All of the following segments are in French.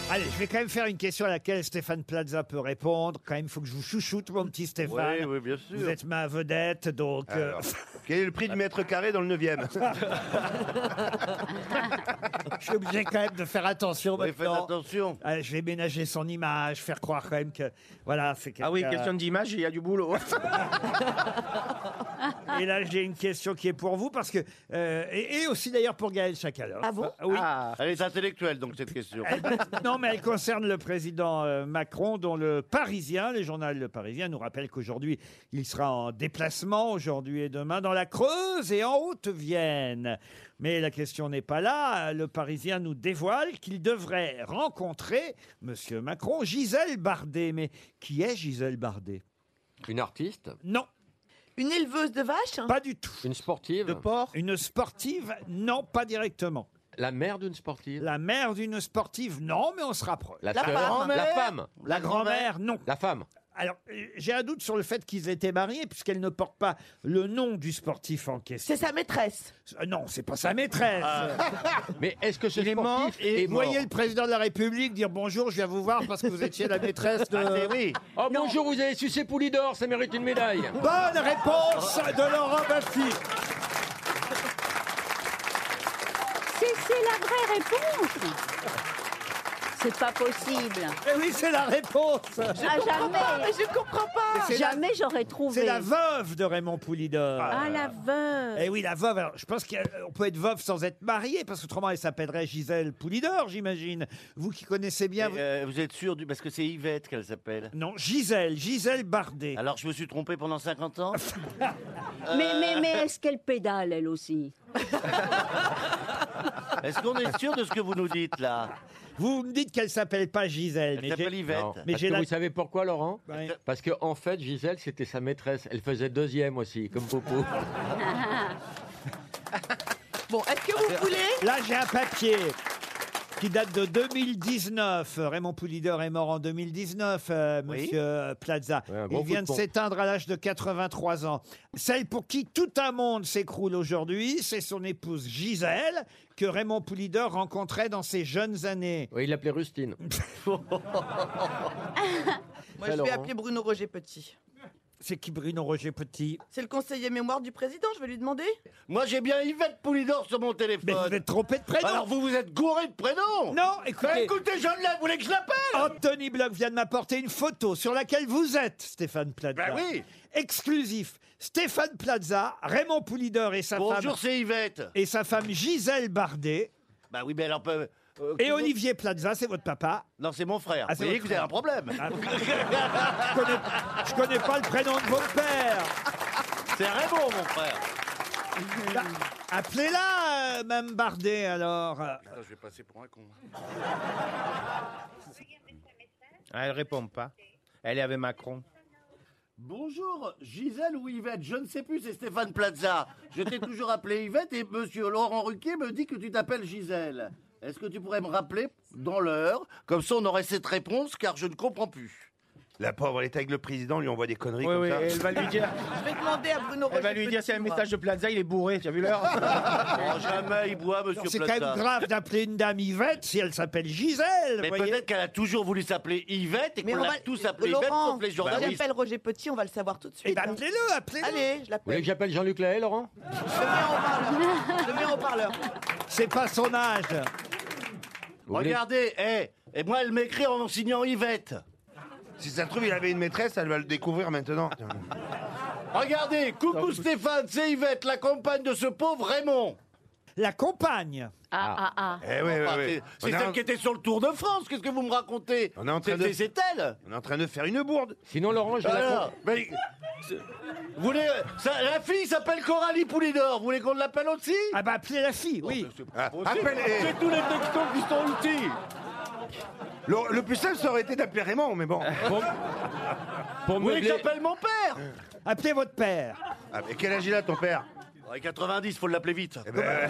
Allez, je vais quand même faire une question à laquelle Stéphane Plaza peut répondre. Quand même, il faut que je vous chouchoute, mon petit Stéphane. Oui, bien sûr. Vous êtes ma vedette, donc... Quel est le prix du mètre carré dans le 9e? je suis obligé quand même de faire attention Oui, faites maintenant. attention. Allez, je vais ménager son image, faire croire quand même que... Voilà, c'est quelqu'un... Ah oui, question d'image, il y a du boulot. Et là, j'ai une question qui est pour vous, parce que... et aussi d'ailleurs pour Gaël Chakaloff. Ah bon? Oui. Elle est intellectuelle, donc, cette question. Non, mais elle concerne le président Macron, dont le Parisien, le journal Le Parisien, nous rappelle qu'aujourd'hui, il sera en déplacement, aujourd'hui et demain, dans la Creuse et en Haute-Vienne. Mais la question n'est pas là. Le Parisien nous dévoile qu'il devrait rencontrer, Monsieur Macron, Gisèle Bardet. Mais qui est Gisèle Bardet? Une artiste? Non, Une éleveuse de vaches? pas du tout. Une sportive? De porc? Une sportive? Non, pas directement. La mère d'une sportive? La mère d'une sportive? Non, mais on se rapproche. La La sœur? femme. La femme? La grand-mère? Non. La femme? Alors, j'ai un doute sur le fait qu'ils étaient mariés, puisqu'elle ne porte pas le nom du sportif en question. C'est sa maîtresse. Non, c'est pas sa maîtresse. Mais est-ce que ce Il est mort sportif Et est vous mort? voyez le président de la République dire bonjour, je viens vous voir parce que vous étiez la maîtresse de... Oui. Oh bonjour, vous avez sucé Poulidor, ça mérite une médaille. Bonne réponse de Laurent Baffy. C'est la vraie réponse. C'est pas possible. Eh oui, c'est la réponse. Ah, Mais je comprends pas. C'est la- Jamais j'aurais trouvé. C'est la veuve de Raymond Poulidor. Ah, la veuve. Eh oui, la veuve. Alors, je pense qu'on peut être veuve sans être marié, parce qu'autrement, elle s'appellerait Gisèle Poulidor, j'imagine. Vous qui connaissez bien... Vous êtes sûr parce que c'est Yvette qu'elle s'appelle. Non, Gisèle Bardet. Alors, je me suis trompé pendant 50 ans. Mais est-ce qu'elle pédale, elle aussi? Est-ce qu'on est sûr de ce que vous nous dites, là? Vous me dites qu'elle s'appelle pas Gisèle. Elle s'appelle Yvette. Non. Mais Parce j'ai que la- vous savez pourquoi, Laurent? Ouais. Parce que en fait, Gisèle, c'était sa maîtresse. Elle faisait deuxième aussi, comme Popo. Bon, est-ce que vous voulez... Là, j'ai un papier qui date de 2019. Raymond Poulidor est mort en 2019, monsieur Plaza. Ouais, un Il gros vient coup de de pompe. s'éteindre à l'âge de 83 ans. Celle pour qui tout un monde s'écroule aujourd'hui, c'est son épouse Gisèle, que Raymond Poulidor rencontrait dans ses jeunes années. Oui, il l'appelait Rustine. Moi, je vais Laurent. appeler Bruno Roger Petit. C'est qui Bruno Roger Petit? C'est le conseiller mémoire du président, je vais lui demander. Moi, j'ai bien Yvette Poulidor sur mon Mais téléphone. vous êtes trompé de prénom. Alors, vous êtes gouré de prénom. Non, Bah, écoutez, écoutez, je l'ai, vous voulez que je l'appelle? Anthony Bloch vient de m'apporter une photo sur laquelle vous êtes, Stéphane Plaza. Ben oui. Exclusif. Stéphane Plaza, Raymond Poulidor et sa femme... Bonjour, c'est Yvette. Et sa femme Gisèle Bardet. Bah oui, mais alors... Et Olivier Plaza, c'est votre papa. Non, c'est mon frère. Ah, Vous c'est voyez votre que vous avez frère. un problème. Ah, je connais pas le prénom de votre père. C'est Raymond, mon frère. Bah, appelez-la, Mme Bardet, alors. Je vais passer pour un con. Ah, elle répond pas. Elle est avec Macron. Bonjour, Gisèle ou Yvette, je ne sais plus, c'est Stéphane Plaza. Je t'ai toujours appelé Yvette et monsieur Laurent Ruquier me dit que tu t'appelles Gisèle. Est-ce que tu pourrais me rappeler dans l'heure? Comme ça, on aurait cette réponse, car je ne comprends plus. La pauvre, elle est avec le président, on lui envoie des conneries Oui, comme oui, ça. elle va lui dire. Je vais demander à Bruno Roger Elle va lui dire Petit, c'est un moi. message de Plaza, il est bourré. Tu as vu l'heure? Oh, jamais il boit, monsieur C'est quand Plaza. même grave d'appeler une dame Yvette si elle s'appelle Gisèle. Mais voyez. peut-être qu'elle a toujours voulu s'appeler Yvette et Mais qu'on on l'a va... tous appelé Yvette, Laurent, sauf les si journalistes. j'appelle Roger Petit, on va le savoir tout de Eh suite. ben, hein. appelez-le, appelez-le. Allez, je Vous voulez l'appelle. que j'appelle Jean-Luc Lahaye, Laurent? Je le mets en haut-parleur. C'est pas son âge. Vous voulez- Regardez, et moi elle m'écrit en signant Yvette. Si ça se trouve, il avait une maîtresse, elle va le découvrir maintenant. Regardez, coucou Stéphane, c'est Yvette, la compagne de ce pauvre Raymond. La compagne. Ah. Eh oui, oui, Enfin, oui. c'est celle qui était sur le Tour de France, qu'est-ce que vous me racontez? On est en train de- C'est elle. On est en train de faire une bourde. Sinon, Laurent, je la Alors, mais, vous voulez, la fille s'appelle Coralie Poulidor, vous voulez qu'on l'appelle aussi? Ah bah appelez la fille, oui. Ah, Possible. appelle- eh. C'est tous les textos qui sont ici. Le plus simple, ça aurait été d'appeler Raymond, mais bon. Pour Vous voulez que meubler, j'appelle mon père? Appelez votre père. Ah, mais quel âge il a, ton père? Ouais, 90, faut l'appeler vite. Eh ben,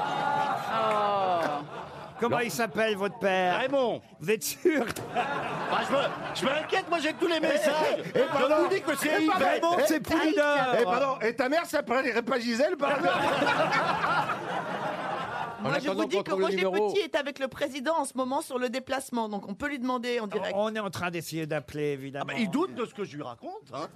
Comment il s'appelle, votre père? Raymond. Vous êtes sûr? Bah, je m'inquiète, moi j'ai tous les messages. Je pardon. vous dis que c'est Yvette. Raymond, c'est Poulidor. eh, pardon, et ta mère s'appellerait pas Gisèle, par hasard? Moi, je attendant vous dis qu'on que trouve le Roger numéro. Petit est avec le président en ce moment sur le déplacement, donc on peut lui demander en direct. On est en train d'essayer d'appeler, Ah évidemment. bah, il doute de ce que je lui raconte. Hein.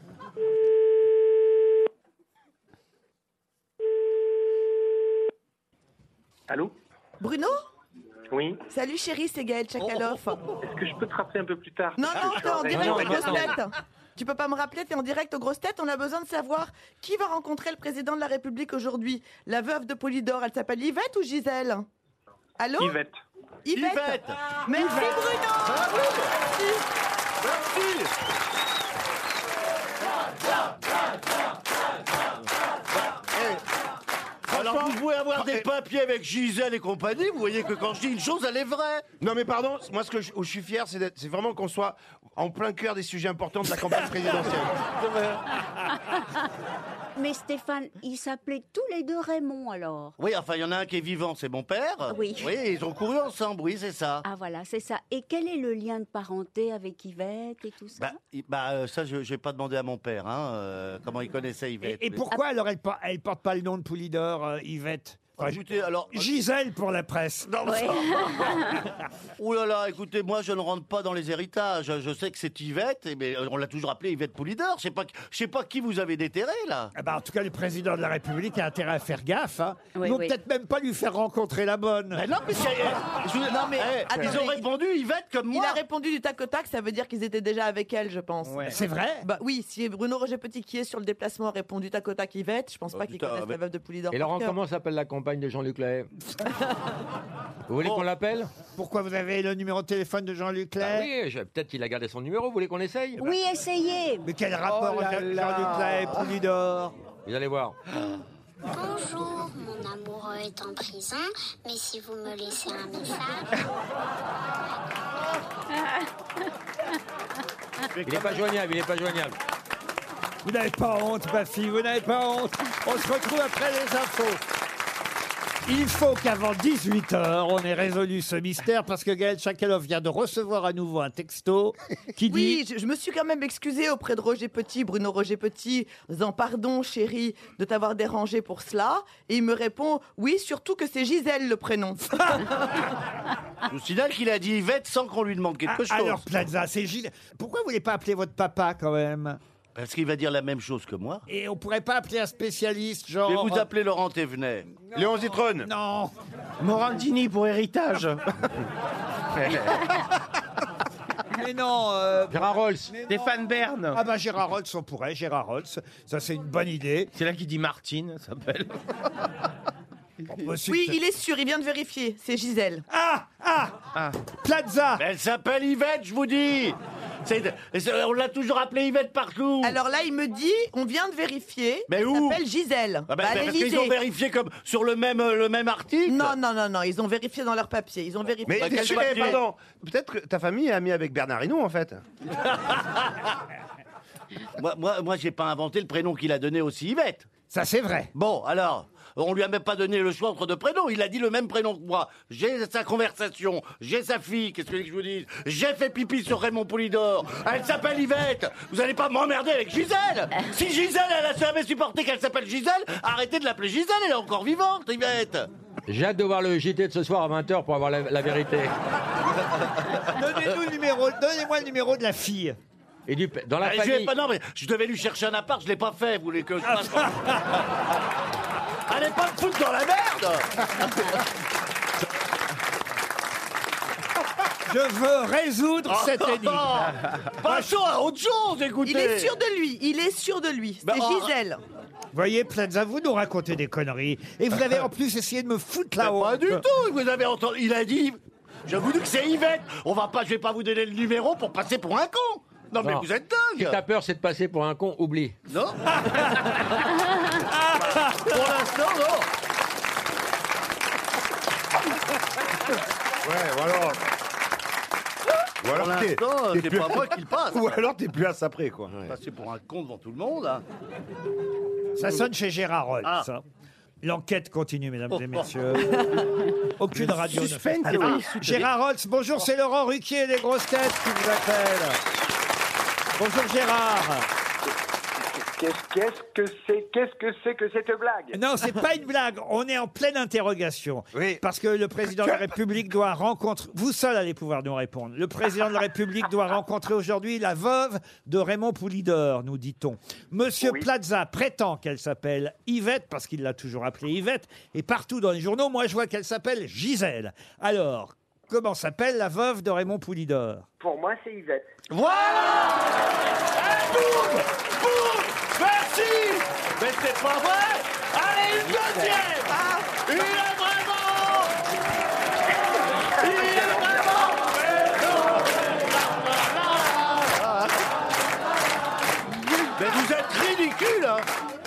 Allô? Bruno? Oui. Salut chérie, c'est Gaël Tchakaloff. Est-ce que je peux te rappeler un peu plus tard? Non, non, t'es en direct non, aux grosses maintenant. têtes. Tu peux pas me rappeler, t'es en direct aux grosses têtes. On a besoin de savoir qui va rencontrer le président de la République aujourd'hui. La veuve de Polydore, elle s'appelle Yvette ou Gisèle? Allô? Yvette. Yvette. Merci Bruno. Ah oui. Merci. Alors vous pouvez avoir des papiers avec Gisèle et compagnie, vous voyez que quand je dis une chose, elle est vraie. Non mais pardon, moi où je suis fier, c'est vraiment qu'on soit en plein cœur des sujets importants de la campagne présidentielle. Mais Stéphane, ils s'appelaient tous les deux Raymond alors. Oui, enfin, il y en a un qui est vivant, c'est mon père. Oui. Oui, ils ont couru ensemble, oui, c'est ça. Ah voilà, c'est ça. Et quel est le lien de parenté avec Yvette et tout ça? Ça, je n'ai pas demandé à mon père, hein, comment il connaissait Yvette. Et pourquoi alors elle porte pas le nom de Poulidor, Yvette? Enfin, Écoutez, alors... Gisèle pour la presse. Non, Ouais. Ouh là là, écoutez, moi je ne rentre pas dans les héritages. Je sais que c'est Yvette, mais on l'a toujours appelée Yvette Poulidor. Je sais pas qui vous avez déterré là. Ah bah, en tout cas, le président de la République a intérêt à faire gaffe. Hein. Oui, Ils vont oui. peut-être même pas lui faire rencontrer la bonne. Mais non, mais Non, mais ils ont attendez, répondu Yvette comme il moi. a répondu du tac au tac, ça veut dire qu'ils étaient déjà avec elle, je pense. Ouais. C'est vrai? Bah oui, si Bruno Roger Petit qui est sur le déplacement a répondu tac au tac Yvette, je pense pas qu'ils putain, connaissent mais- la veuve de Poulidor. Et par Laurent, cœur. comment s'appelle la compagne de Jean-Luc Lahaye? Vous voulez Bon. qu'on l'appelle? Pourquoi vous avez le numéro de téléphone de Jean-Luc Lahaye? Oui, peut-être qu'il a gardé son numéro, vous voulez qu'on essaye? Oui, essayez. Mais quel rapport Jean-Luc Lahaye et Poulidor? Vous allez voir. Bonjour, mon amoureux est en prison, mais si vous me laissez un message... Il n'est pas joignable, il n'est pas joignable. Vous n'avez pas honte, ma fille, vous n'avez pas honte. On se retrouve après les infos. Il faut qu'avant 18h, on ait résolu ce mystère parce que Gaël Tchakaloff vient de recevoir à nouveau un texto qui dit... Oui, je me suis quand même excusée auprès de Roger Petit, Bruno Roger Petit, en disant pardon chérie de t'avoir dérangé pour cela. Et il me répond oui, surtout que c'est Gisèle le prénom. Je vous signale qu'il a dit Yvette sans qu'on lui demande quelque chose. Alors Plaza, c'est Gilles. Pourquoi vous voulez pas appeler votre papa quand même? Parce qu'il va dire la même chose que moi. Et on pourrait pas appeler un spécialiste genre... Je vais vous appeler Laurent Thévenet. Léon Zitrone. Non. Morandini pour héritage. Mais non. Gérard Rolls. Stéphane Bern. Ah bah Gérard Rolls, on pourrait. Gérard Rolls, ça c'est une bonne idée. C'est là qu'il dit Martine, ça s'appelle. Oui, il est sûr, il vient de vérifier, c'est Gisèle. Plaza. Mais elle s'appelle Yvette, je vous dis. On l'a toujours appelée Yvette partout. Alors là, il me dit, on vient de vérifier, Mais elle où s'appelle Gisèle. Ah bah, Bah, à parce qu'ils l'Élysée. ont vérifié comme sur le même article. Non, non, non, non, ils ont vérifié dans leur papier. Ils ont vérifié. Mais Bah, quel tu papier pardon, peut-être que ta famille est amie avec Bernard Hinault en fait. Moi, j'ai pas inventé le prénom qu'il a donné aussi Yvette. Ça c'est vrai. Bon, alors, on lui a même pas donné le choix entre deux prénoms. Il a dit le même prénom que moi. J'ai sa conversation, j'ai sa fille. Qu'est-ce que je vous dis? J'ai fait pipi sur Raymond Poulidor. Elle s'appelle Yvette. Vous allez pas m'emmerder avec Gisèle. Si Gisèle, elle a jamais supporté qu'elle s'appelle Gisèle, arrêtez de l'appeler Gisèle. Elle est encore vivante, Yvette. J'ai hâte de voir le JT de ce soir à 20h pour avoir la vérité. Donnez-moi le numéro de la fille. Et dans la Je vais famille. pas, non, mais je devais lui chercher un appart, je l'ai pas fait. Vous voulez que je fasse quoi? Allez pas me foutre dans la merde. Je veux résoudre cette énigme. Passons à autre chose, écoutez. Il est sûr de lui, il est sûr de lui. C'est Bah, Gisèle. Voyez, Plaza, vous nous racontez des conneries. Et vous avez en plus essayé de me foutre Mais la honte. pas du tout, vous avez entendu, il a dit, je vous dis que c'est Yvette, je vais pas vous donner le numéro pour passer pour un con. Non mais Non. vous êtes Si dingue. t'as peur, c'est de passer pour un con, oublie. Non. Pour l'instant, non. Ouais, ou alors. Ou Pour alors l'instant, t'es c'est plus- pas moi qui le passe. Ou alors t'es plus à ça près quoi. Passer pour un con devant tout le monde. Hein. Ça sonne chez Gérard Rolls. Ah. hein. L'enquête continue, mesdames et messieurs. Aucune radio ne fait. suspense, Ah, oui. Gérard Rolls, bonjour, c'est Laurent Ruquier, les grosses têtes qui vous appellent. Bonjour Gérard. Qu'est-ce que c'est que cette blague? Non, c'est pas une blague. On est en pleine interrogation. Oui. Parce que le président de la République doit rencontrer... Vous seul allez pouvoir nous répondre. Le président de la République doit rencontrer aujourd'hui la veuve de Raymond Poulidor, nous dit-on. Monsieur Plaza prétend qu'elle s'appelle Yvette, parce qu'il l'a toujours appelée Yvette. Et partout dans les journaux, moi, je vois qu'elle s'appelle Gisèle. Alors, comment s'appelle la veuve de Raymond Poulidor? Pour moi, c'est Yvette. Voilà. Boum. Merci. Mais c'est pas vrai. Allez, une deuxième. Il est vraiment. Mais vous êtes ridicule, hein.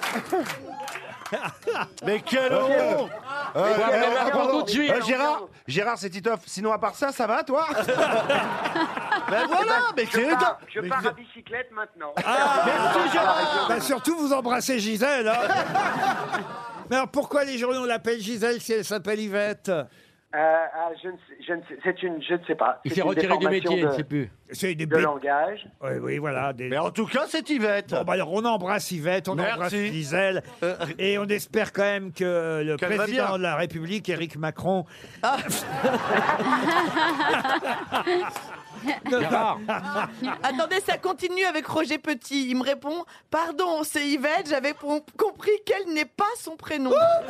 Mais quelle honte. Tout de suite. Gérard, c'est Titoff. Sinon, à part ça, ça va, toi? Ben voilà, mais c'est étonnant. Je pars à bicyclette maintenant. Merci, Gérard. Bah, surtout, vous embrassez Gisèle. Hein. Mais alors, pourquoi les journaux l'appellent Gisèle si elle s'appelle Yvette? Je ne sais pas. Il C'est s'est une retiré du métier, il ne déformation sait plus. C'est des de langage. Oui, oui, voilà. Mais en tout cas, c'est Yvette. Bon, bah alors, on embrasse Yvette, on Merci. embrasse Gisèle, et on espère quand même que le Qu'elle va président bien. de la République, Éric Macron... Gérard, Attendez, ça continue avec Roger Petit. Il me répond « Pardon, c'est Yvette, j'avais compris qu'elle n'est pas son prénom.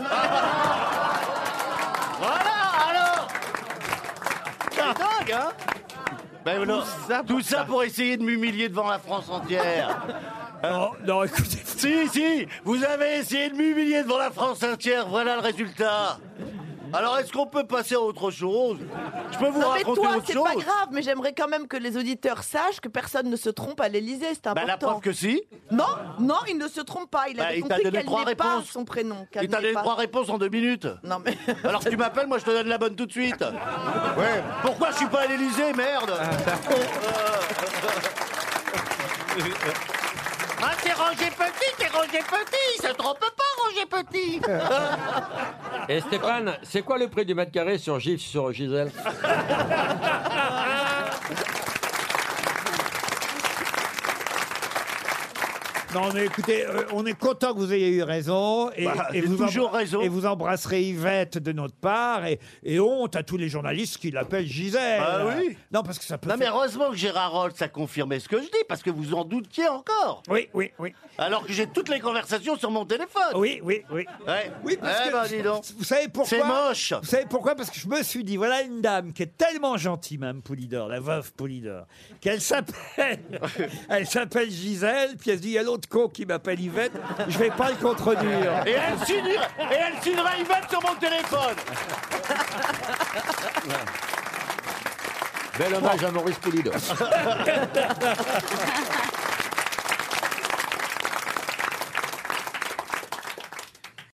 Voilà, alors. C'est dingue, hein. Ben non, tout ça pour essayer de m'humilier devant la France entière. Non, non, écoutez... Si, vous avez essayé de m'humilier devant la France entière, voilà le résultat. Alors, est-ce qu'on peut passer à autre chose? Je peux vous Non mais raconter toi, autre c'est chose? pas grave, mais j'aimerais quand même que les auditeurs sachent que personne ne se trompe à l'Élysée, c'est important. Bah, la preuve que si. Non, il ne se trompe pas. Il Bah, avait il t'a compris donné qu'elle 3 n'est pas réponses. son prénom. qu'elle Il t'a n'est donné pas- 3 réponses en 2 minutes. Non mais... Alors tu m'appelles, moi je te donne la bonne tout de suite. Ouais. Pourquoi je suis pas à l'Élysée, merde? Ah, c'est Roger Petit, il se trompe pas, Roger Petit. et Stéphane, c'est quoi le prix du mètre carré sur Gisèle? Non, mais écoutez, on est content que vous ayez eu raison. Et, Bah, et j'ai vous toujours raison. Et vous embrasserez Yvette de notre part. Et honte à tous les journalistes qui l'appellent Gisèle. Ah oui. Non, parce que ça peut Non mais faire... heureusement que Gérard Rolls a confirmé ce que je dis, parce que vous en doutiez encore. Oui. Alors que j'ai toutes les conversations sur mon téléphone. Oui. Ouais. Oui, parce Eh que... ben, dis donc. Vous savez pourquoi? C'est moche. Vous savez pourquoi? Parce que je me suis dit, voilà une dame qui est tellement gentille, Mme Poulidor, la veuve Poulidor, qu'elle s'appelle... elle s'appelle Gisèle, puis elle se dit, il y a l'autre con qui m'appelle Yvette, je vais pas le contredire. Et elle signera Yvette sur mon téléphone. Bel hommage à Maurice Poulidor.